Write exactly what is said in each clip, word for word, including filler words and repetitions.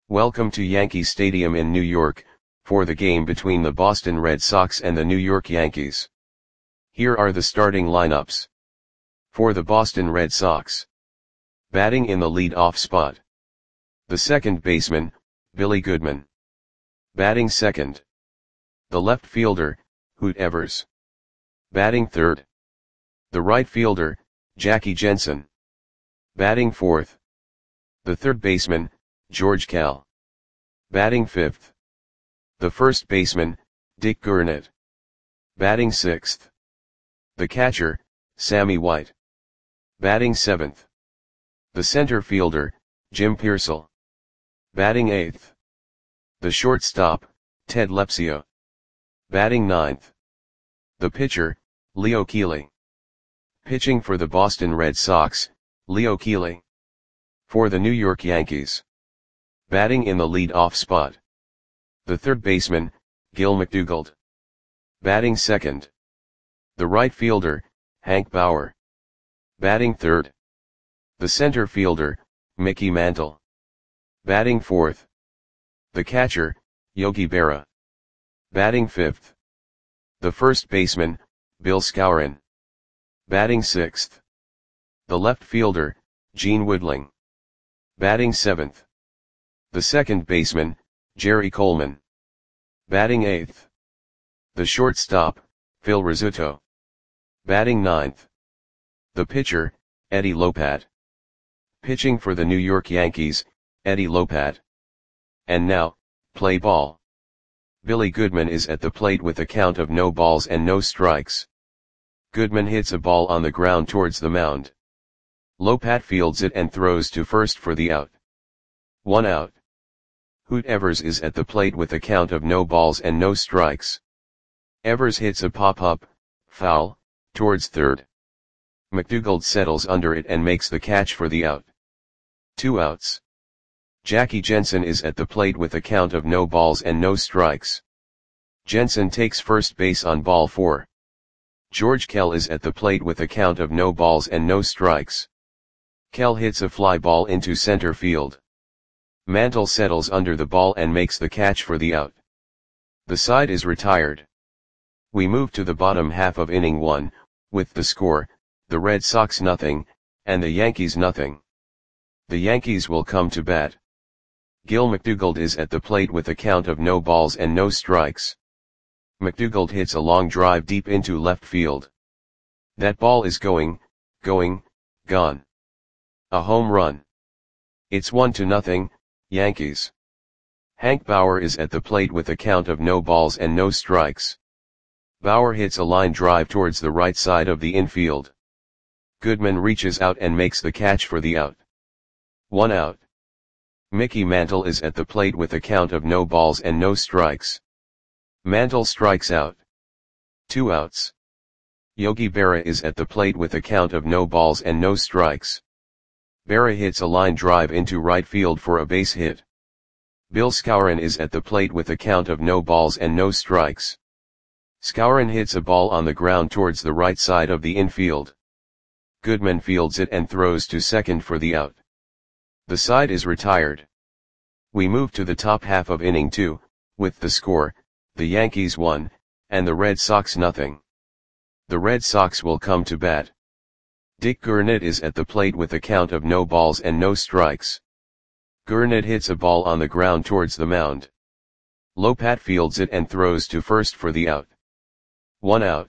Welcome to Yankee Stadium in New York, for the game between the Boston Red Sox and the New York Yankees. Here are the starting lineups. For the Boston Red Sox. Batting in the lead-off spot. The second baseman, Billy Goodman. Batting second. The left fielder, Hoot Evers. Batting third. The right fielder, Jackie Jensen. Batting fourth. The third baseman, George Kell. Batting fifth. The first baseman, Dick Gurnett. Batting sixth. The catcher, Sammy White. Batting seventh. The center fielder, Jim Piersall. Batting eighth. The shortstop, Ted Lepsio. Batting ninth. The pitcher, Leo Keeley. Pitching for the Boston Red Sox, Leo Keeley. For the New York Yankees. Batting in the lead-off spot. The third baseman, Gil McDougald. Batting second. The right fielder, Hank Bauer. Batting third. The center fielder, Mickey Mantle. Batting fourth. The catcher, Yogi Berra. Batting fifth. The first baseman, Bill Skowron. Batting sixth. The left fielder, Gene Woodling. Batting seventh. The second baseman, Jerry Coleman. Batting eighth. The shortstop, Phil Rizzuto. Batting ninth. The pitcher, Eddie Lopat. Pitching for the New York Yankees, Eddie Lopat. And now, play ball. Billy Goodman is at the plate with a count of no balls and no strikes. Goodman hits a ball on the ground towards the mound. Lopat fields it and throws to first for the out. One out. Hoot Evers is at the plate with a count of no balls and no strikes. Evers hits a pop-up, foul, towards third. McDougald settles under it and makes the catch for the out. Two outs. Jackie Jensen is at the plate with a count of no balls and no strikes. Jensen takes first base on ball four. George Kell is at the plate with a count of no balls and no strikes. Kell hits a fly ball into center field. Mantle settles under the ball and makes the catch for the out. The side is retired. We move to the bottom half of inning one, with the score, the Red Sox nothing, and the Yankees nothing. The Yankees will come to bat. Gil McDougald is at the plate with a count of no balls and no strikes. McDougald hits a long drive deep into left field. That ball is going, going, gone. A home run. It's one to nothing, Yankees. Hank Bauer is at the plate with a count of no balls and no strikes. Bauer hits a line drive towards the right side of the infield. Goodman reaches out and makes the catch for the out. One out. Mickey Mantle is at the plate with a count of no balls and no strikes. Mantle strikes out. Two outs. Yogi Berra is at the plate with a count of no balls and no strikes. Berra hits a line drive into right field for a base hit. Bill Skowron is at the plate with a count of no balls and no strikes. Skowron hits a ball on the ground towards the right side of the infield. Goodman fields it and throws to second for the out. The side is retired. We move to the top half of inning two, with the score, the Yankees one, and the Red Sox nothing. The Red Sox will come to bat. Dick Gurnett is at the plate with a count of no balls and no strikes. Gurnett hits a ball on the ground towards the mound. Lopat fields it and throws to first for the out. One out.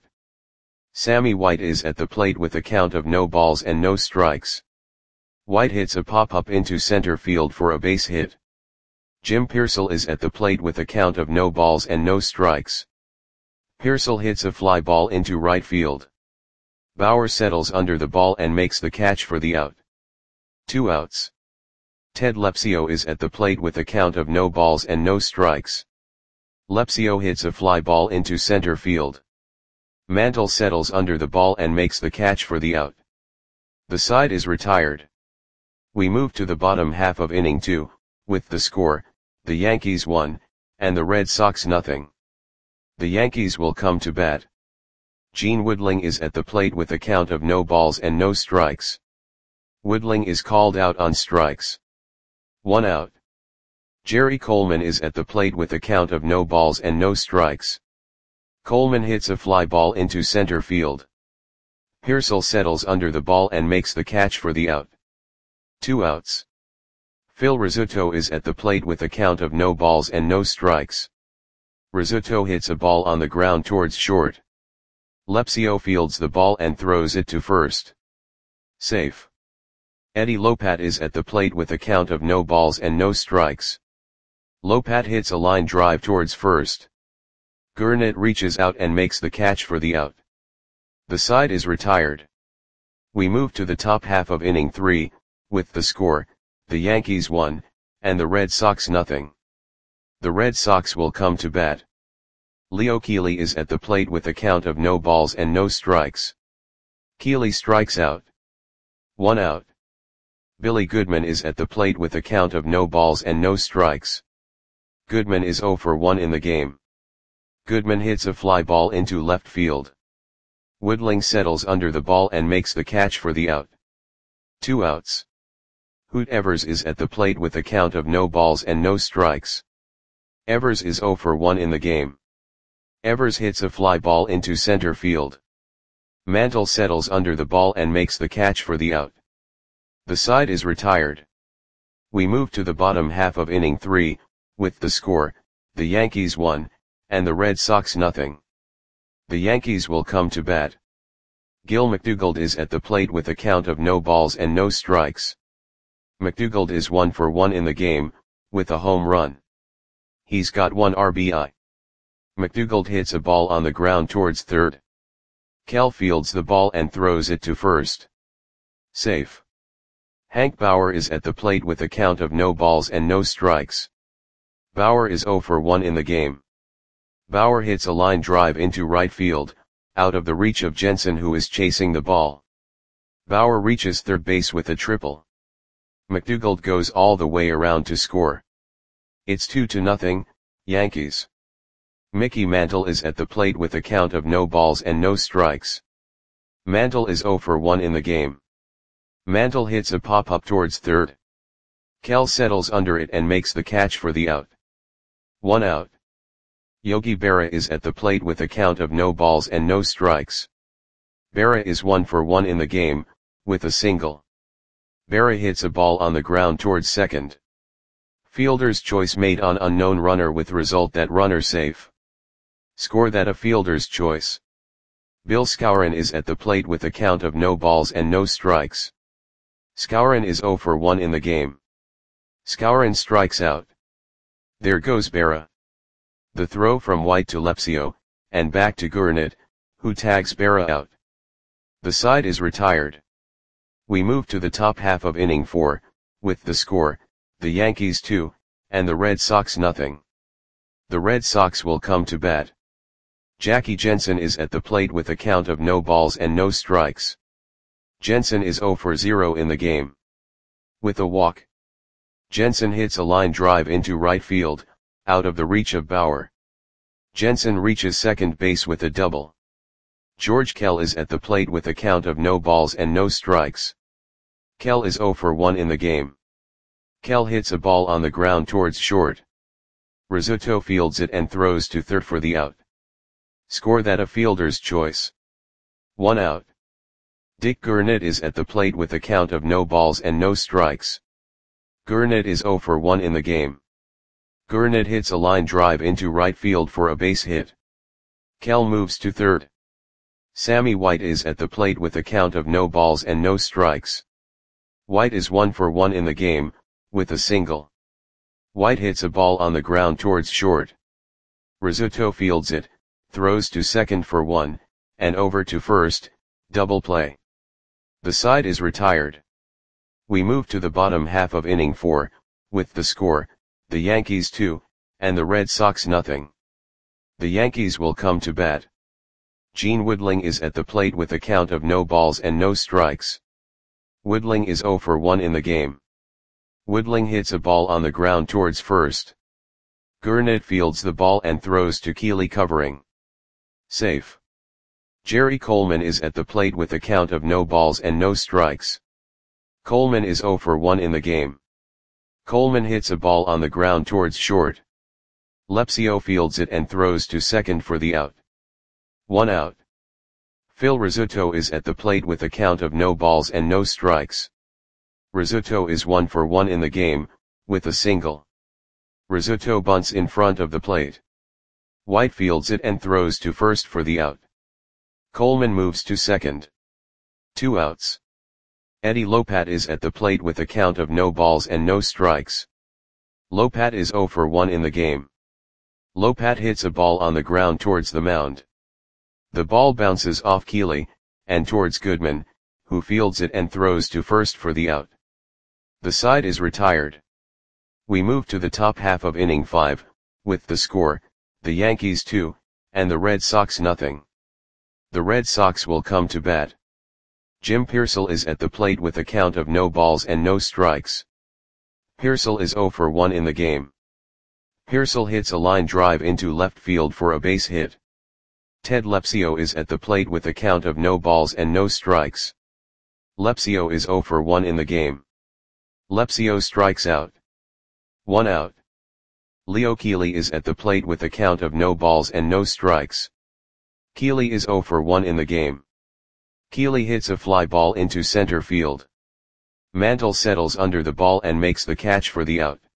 Sammy White is at the plate with a count of no balls and no strikes. White hits a pop-up into center field for a base hit. Jim Piersall is at the plate with a count of no balls and no strikes. Piersall hits a fly ball into right field. Bauer settles under the ball and makes the catch for the out. Two outs. Ted Lepsio is at the plate with a count of no balls and no strikes. Lepsio hits a fly ball into center field. Mantle settles under the ball and makes the catch for the out. The side is retired. We move to the bottom half of inning two, with the score, the Yankees one, and the Red Sox nothing. The Yankees will come to bat. Gene Woodling is at the plate with a count of no balls and no strikes. Woodling is called out on strikes. One out. Jerry Coleman is at the plate with a count of no balls and no strikes. Coleman hits a fly ball into center field. Pearsall settles under the ball and makes the catch for the out. Two outs. Phil Rizzuto is at the plate with a count of no balls and no strikes. Rizzuto hits a ball on the ground towards short. Lepsio fields the ball and throws it to first. Safe. Eddie Lopat is at the plate with a count of no balls and no strikes. Lopat hits a line drive towards first. Gurnett reaches out and makes the catch for the out. The side is retired. We move to the top half of inning three, with the score, the Yankees one, and the Red Sox nothing. The Red Sox will come to bat. Leo Keeley is at the plate with a count of no balls and no strikes. Keeley strikes out. One out. Billy Goodman is at the plate with a count of no balls and no strikes. Goodman is oh for one in the game. Goodman hits a fly ball into left field. Woodling settles under the ball and makes the catch for the out. Two outs. Hoot Evers is at the plate with a count of no balls and no strikes. Evers is oh for one in the game. Evers hits a fly ball into center field. Mantle settles under the ball and makes the catch for the out. The side is retired. We move to the bottom half of inning three, with the score, the Yankees one, and the Red Sox nothing. The Yankees will come to bat. Gil McDougald is at the plate with a count of no balls and no strikes. McDougald is one for one in the game, with a home run. He's got one R B I. McDougald hits a ball on the ground towards third. Kell fields the ball and throws it to first. Safe. Hank Bauer is at the plate with a count of no balls and no strikes. Bauer is oh for one in the game. Bauer hits a line drive into right field, out of the reach of Jensen, who is chasing the ball. Bauer reaches third base with a triple. McDougald goes all the way around to score. It's two to nothing, Yankees. Mickey Mantle is at the plate with a count of no balls and no strikes. Mantle is oh for one in the game. Mantle hits a pop-up towards third. Kell settles under it and makes the catch for the out. One out. Yogi Berra is at the plate with a count of no balls and no strikes. Berra is one for one in the game, with a single. Berra hits a ball on the ground towards second. Fielder's choice made on unknown runner with result that runner safe. Score that a fielder's choice. Bill Skowron is at the plate with a count of no balls and no strikes. Skowron is oh for one in the game. Skowron strikes out. There goes Berra. The throw from White to Lepsio, and back to Gurnett, who tags Berra out. The side is retired. We move to the top half of inning four, with the score, the Yankees two, and the Red Sox nothing. The Red Sox will come to bat. Jackie Jensen is at the plate with a count of no balls and no strikes. Jensen is oh for zero in the game. With a walk. Jensen hits a line drive into right field, out of the reach of Bauer. Jensen reaches second base with a double. George Kell is at the plate with a count of no balls and no strikes. Kell is oh for one in the game. Kell hits a ball on the ground towards short. Rizzuto fields it and throws to third for the out. Score that a fielder's choice. One out. Dick Gurnett is at the plate with a count of no balls and no strikes. Gurnett is oh for one in the game. Gurnett hits a line drive into right field for a base hit. Kell moves to third. Sammy White is at the plate with a count of no balls and no strikes. White is one for one in the game, with a single. White hits a ball on the ground towards short. Rizzuto fields it, throws to second for one, and over to first, double play. The side is retired. We move to the bottom half of inning four, with the score, the Yankees two, and the Red Sox nothing. The Yankees will come to bat. Gene Woodling is at the plate with a count of no balls and no strikes. Woodling is oh for one in the game. Woodling hits a ball on the ground towards first. Gurnett fields the ball and throws to Keeley covering. Safe. Jerry Coleman is at the plate with a count of no balls and no strikes. Coleman is oh for one in the game. Coleman hits a ball on the ground towards short. Lepsio fields it and throws to second for the out. One out. Phil Rizzuto is at the plate with a count of no balls and no strikes. Rizzuto is one for one in the game, with a single. Rizzuto bunts in front of the plate. White fields it and throws to first for the out. Coleman moves to second. Two outs. Eddie Lopat is at the plate with a count of no balls and no strikes. Lopat is zero for one in the game. Lopat hits a ball on the ground towards the mound. The ball bounces off Keeley, and towards Goodman, who fields it and throws to first for the out. The side is retired. We move to the top half of inning five, with the score, the Yankees two, and the Red Sox nothing. The Red Sox will come to bat. Jim Piersall is at the plate with a count of no balls and no strikes. Piersall is zero for one in the game. Piersall hits a line drive into left field for a base hit. Ted Lepsio is at the plate with a count of no balls and no strikes. Lepsio is zero for one in the game. Lepsio strikes out. One out. Leo Keeley is at the plate with a count of no balls and no strikes. Keeley is zero for one in the game. Keeley hits a fly ball into center field. Mantle settles under the ball and makes the catch for the out.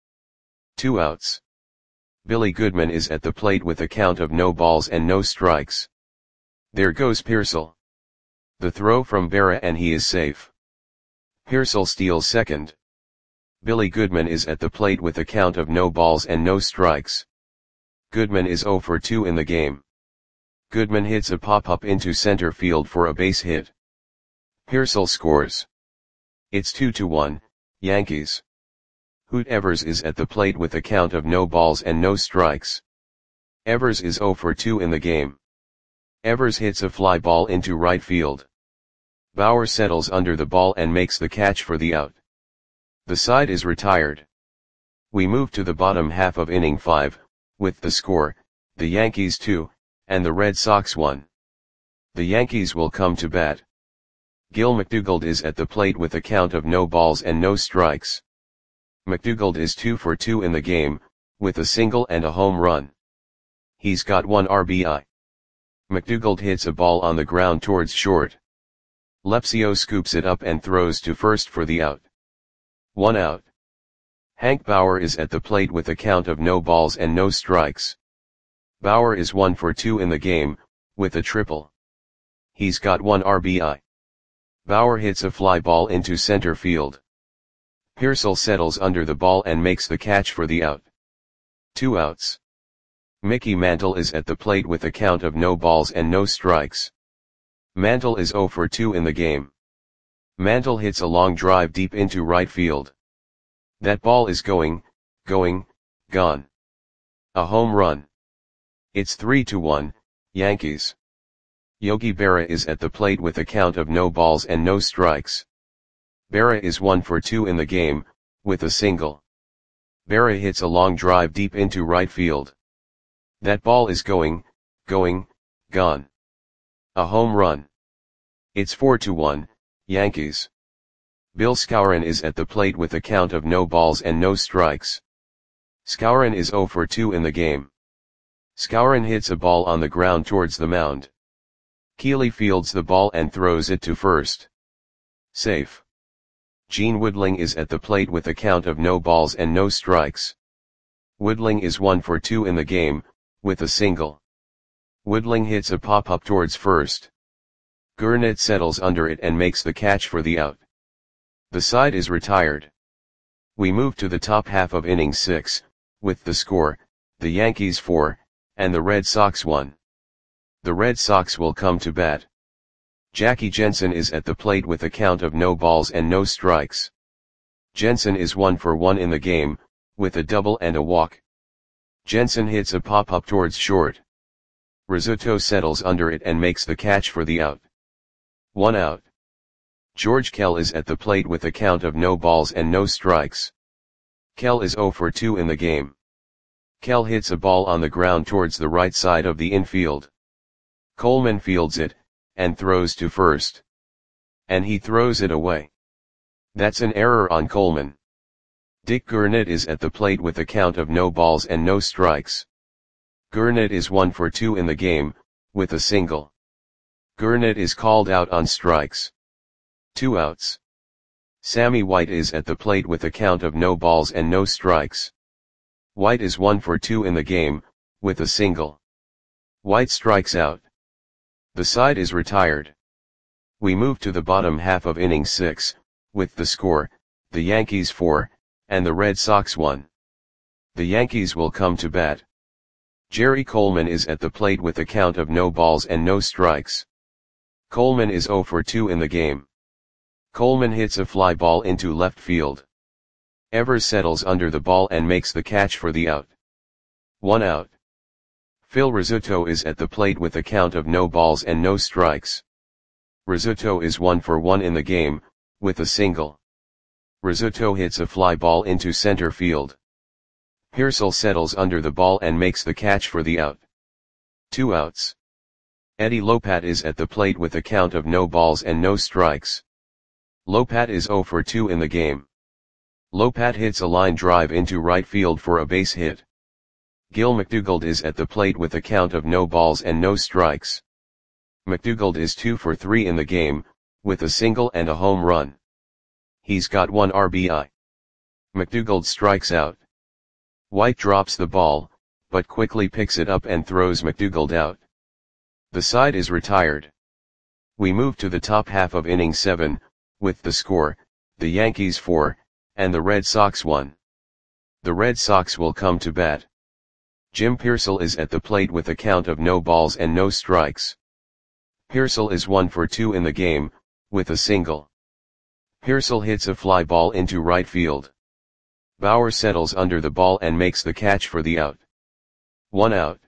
Two outs. Billy Goodman is at the plate with a count of no balls and no strikes. There goes Piersall. The throw from Berra and he is safe. Piersall steals second. Billy Goodman is at the plate with a count of no balls and no strikes. Goodman is zero for two in the game. Goodman hits a pop-up into center field for a base hit. Piersall scores. It's two to one, Yankees. Hoot Evers is at the plate with a count of no balls and no strikes. Evers is zero for two in the game. Evers hits a fly ball into right field. Bauer settles under the ball and makes the catch for the out. The side is retired. We move to the bottom half of inning five, with the score, the Yankees two, and the Red Sox one. The Yankees will come to bat. Gil McDougald is at the plate with a count of no balls and no strikes. McDougald is two for two in the game, with a single and a home run. He's got one R B I. McDougald hits a ball on the ground towards short. Lepsio scoops it up and throws to first for the out. One out. Hank Bauer is at the plate with a count of no balls and no strikes. Bauer is one for two in the game, with a triple. He's got one R B I. Bauer hits a fly ball into center field. Piersall settles under the ball and makes the catch for the out. Two outs. Mickey Mantle is at the plate with a count of no balls and no strikes. Mantle is zero for two in the game. Mantle hits a long drive deep into right field. That ball is going, going, gone. A home run. It's three to one, Yankees. Yogi Berra is at the plate with a count of no balls and no strikes. Berra is one for two in the game, with a single. Berra hits a long drive deep into right field. That ball is going, going, gone. A home run. It's four to one, Yankees. Bill Skowron is at the plate with a count of no balls and no strikes. Skowron is zero for two in the game. Skowron hits a ball on the ground towards the mound. Keeley fields the ball and throws it to first. Safe. Gene Woodling is at the plate with a count of no balls and no strikes. Woodling is one for two in the game, with a single. Woodling hits a pop-up towards first. Gurnett settles under it and makes the catch for the out. The side is retired. We move to the top half of inning six, with the score, the Yankees four, and the Red Sox one. The Red Sox will come to bat. Jackie Jensen is at the plate with a count of no balls and no strikes. Jensen is one for one in the game, with a double and a walk. Jensen hits a pop-up towards short. Rizzuto settles under it and makes the catch for the out. One out. George Kell is at the plate with a count of no balls and no strikes. Kell is zero for two in the game. Kell hits a ball on the ground towards the right side of the infield. Coleman fields it, and throws to first. And he throws it away. That's an error on Coleman. Dick Gurnett is at the plate with a count of no balls and no strikes. Gurnett is one for two in the game, with a single. Gurnett is called out on strikes. Two outs. Sammy White is at the plate with a count of no balls and no strikes. White is one for two in the game, with a single. White strikes out. The side is retired. We move to the bottom half of inning six, with the score, the Yankees four, and the Red Sox one. The Yankees will come to bat. Jerry Coleman is at the plate with a count of no balls and no strikes. Coleman is oh for two in the game. Coleman hits a fly ball into left field. Evers settles under the ball and makes the catch for the out. One out. Phil Rizzuto is at the plate with a count of no balls and no strikes. Rizzuto is one for one in the game, with a single. Rizzuto hits a fly ball into center field. Pearsall settles under the ball and makes the catch for the out. Two outs. Eddie Lopat is at the plate with a count of no balls and no strikes. Lopat is oh for two in the game. Lopat hits a line drive into right field for a base hit. Gil McDougald is at the plate with a count of no balls and no strikes. McDougald is two for three in the game, with a single and a home run. He's got one R B I. McDougald strikes out. White drops the ball, but quickly picks it up and throws McDougald out. The side is retired. We move to the top half of inning seven, with the score, the Yankees four, and the Red Sox one. The Red Sox will come to bat. Jim Pearsall is at the plate with a count of no balls and no strikes. Pearsall is one for two in the game, with a single. Pearsall hits a fly ball into right field. Bauer settles under the ball and makes the catch for the out. One out.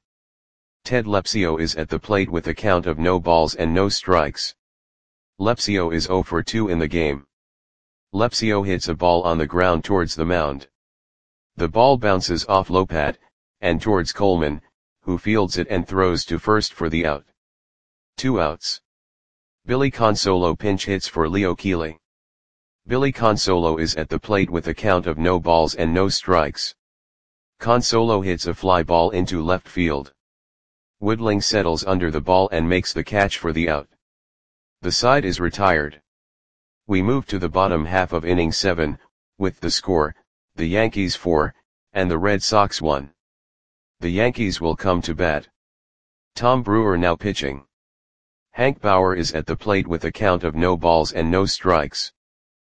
Ted Lepsio is at the plate with a count of no balls and no strikes. Lepsio is oh for two in the game. Lepsio hits a ball on the ground towards the mound. The ball bounces off Lopat, and towards Coleman, who fields it and throws to first for the out. Two outs. Billy Consolo pinch hits for Leo Keeley. Billy Consolo is at the plate with a count of no balls and no strikes. Consolo hits a fly ball into left field. Woodling settles under the ball and makes the catch for the out. The side is retired. We move to the bottom half of inning seven, with the score, the Yankees four, and the Red Sox one. The Yankees will come to bat. Tom Brewer now pitching. Hank Bauer is at the plate with a count of no balls and no strikes.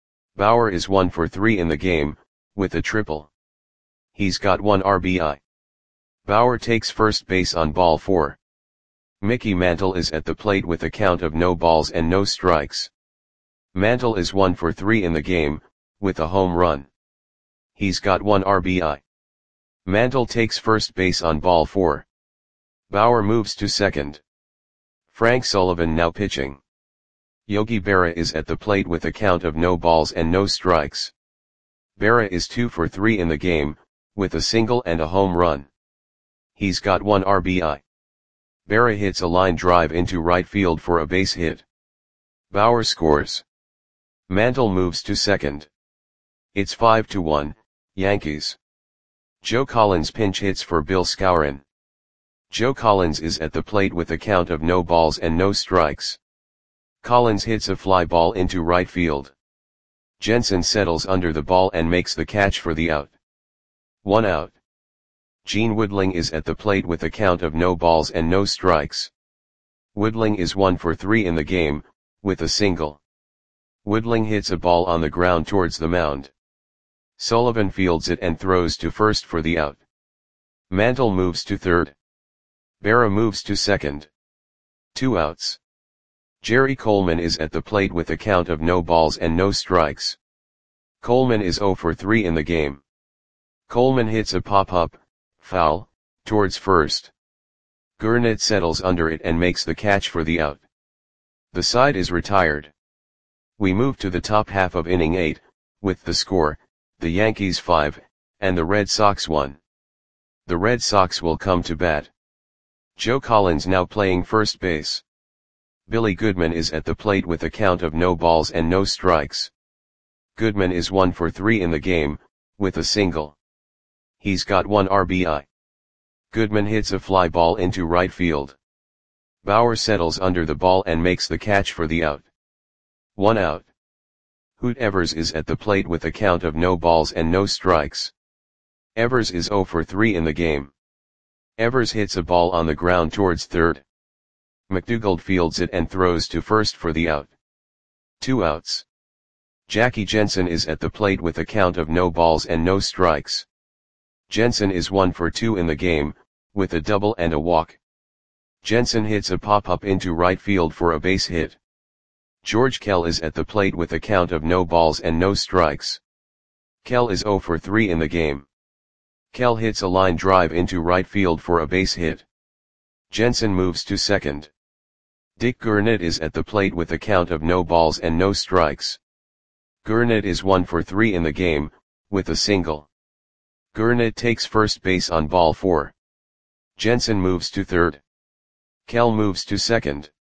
Bauer is one for three in the game, with a triple. He's got one R B I. Bauer takes first base on ball four. Mickey Mantle is at the plate with a count of no balls and no strikes. Mantle is one for three in the game, with a home run. He's got one R B I. Mantle takes first base on ball four. Bauer moves to second. Frank Sullivan now pitching. Yogi Berra is at the plate with a count of no balls and no strikes. Berra is two for three in the game, with a single and a home run. He's got one R B I. Berra hits a line drive into right field for a base hit. Bauer scores. Mantle moves to second. It's five to one, Yankees. Joe Collins pinch hits for Bill Skowron. Joe Collins is at the plate with a count of no balls and no strikes. Collins hits a fly ball into right field. Jensen settles under the ball and makes the catch for the out. One out. Gene Woodling is at the plate with a count of no balls and no strikes. Woodling is one for three in the game, with a single. Woodling hits a ball on the ground towards the mound. Sullivan fields it and throws to first for the out. Mantle moves to third. Berra moves to second. Two outs. Jerry Coleman is at the plate with a count of no balls and no strikes. Coleman is oh for three in the game. Coleman hits a pop-up, foul, towards first. Gurnett settles under it and makes the catch for the out. The side is retired. We move to the top half of inning eight, with the score, the Yankees five, and the Red Sox one. The Red Sox will come to bat. Joe Collins now playing first base. Billy Goodman is at the plate with a count of no balls and no strikes. Goodman is one for three in the game, with a single. He's got one R B I. Goodman hits a fly ball into right field. Bauer settles under the ball and makes the catch for the out. One out. Hoot Evers is at the plate with a count of no balls and no strikes. Evers is zero for three in the game. Evers hits a ball on the ground towards third. McDougald fields it and throws to first for the out. Two outs. Jackie Jensen is at the plate with a count of no balls and no strikes. Jensen is one for two in the game, with a double and a walk. Jensen hits a pop-up into right field for a base hit. George Kell is at the plate with a count of no balls and no strikes. Kell is zero for three in the game. Kell hits a line drive into right field for a base hit. Jensen moves to second. Dick Gurnett is at the plate with a count of no balls and no strikes. Gurnett is one for three in the game, with a single. Gurnett takes first base on ball four. Jensen moves to third. Kell moves to second.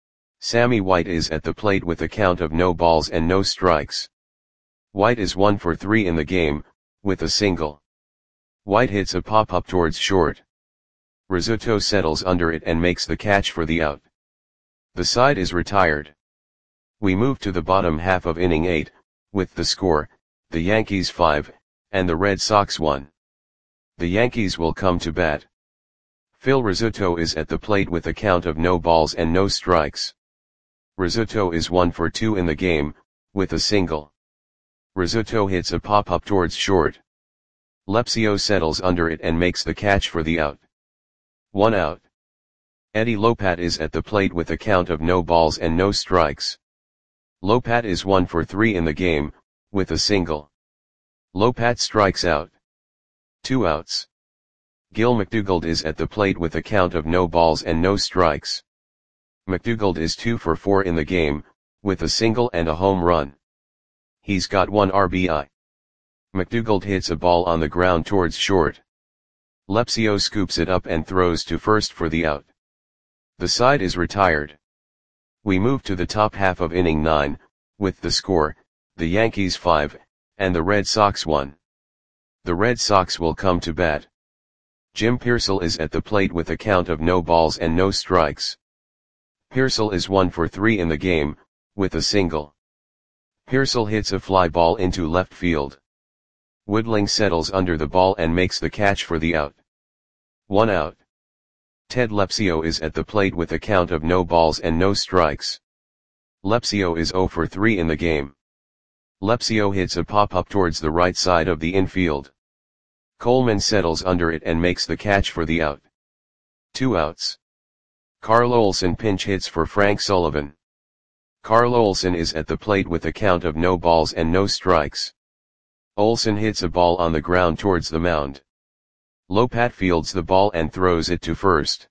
Sammy White is at the plate with a count of no balls and no strikes. White is one for three in the game, with a single. White hits a pop-up towards short. Rizzuto settles under it and makes the catch for the out. The side is retired. We move to the bottom half of inning eight, with the score, the Yankees five, and the Red Sox one. The Yankees will come to bat. Phil Rizzuto is at the plate with a count of no balls and no strikes. Rizzuto is one for two in the game, with a single. Rizzuto hits a pop-up towards short. Lepsio settles under it and makes the catch for the out. One out. Eddie Lopat is at the plate with a count of no balls and no strikes. Lopat is one for three in the game, with a single. Lopat strikes out. Two outs. Gil McDougald is at the plate with a count of no balls and no strikes. McDougald is two for four in the game, with a single and a home run. He's got one R B I. McDougald hits a ball on the ground towards short. Lepsio scoops it up and throws to first for the out. The side is retired. We move to the top half of inning nine, with the score, the Yankees five, and the Red Sox one. The Red Sox will come to bat. Jim Piersall is at the plate with a count of no balls and no strikes. Piersall is one for three in the game, with a single. Piersall hits a fly ball into left field. Woodling settles under the ball and makes the catch for the out. One out. Ted Lepsio is at the plate with a count of no balls and no strikes. Lepsio is zero for three in the game. Lepsio hits a pop-up towards the right side of the infield. Coleman settles under it and makes the catch for the out. Two outs. Carl Olson pinch hits for Frank Sullivan. Carl Olson is at the plate with a count of no balls and no strikes. Olson hits a ball on the ground towards the mound. Lopat fields the ball and throws it to first.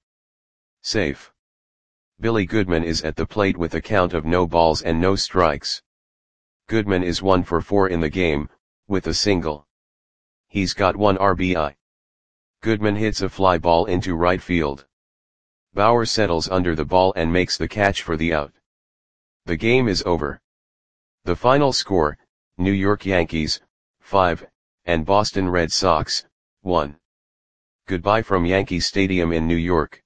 Safe. Billy Goodman is at the plate with a count of no balls and no strikes. Goodman is one for four in the game, with a single. He's got one R B I. Goodman hits a fly ball into right field. Bauer settles under the ball and makes the catch for the out. The game is over. The final score, New York Yankees, five, and Boston Red Sox, one. Goodbye from Yankee Stadium in New York.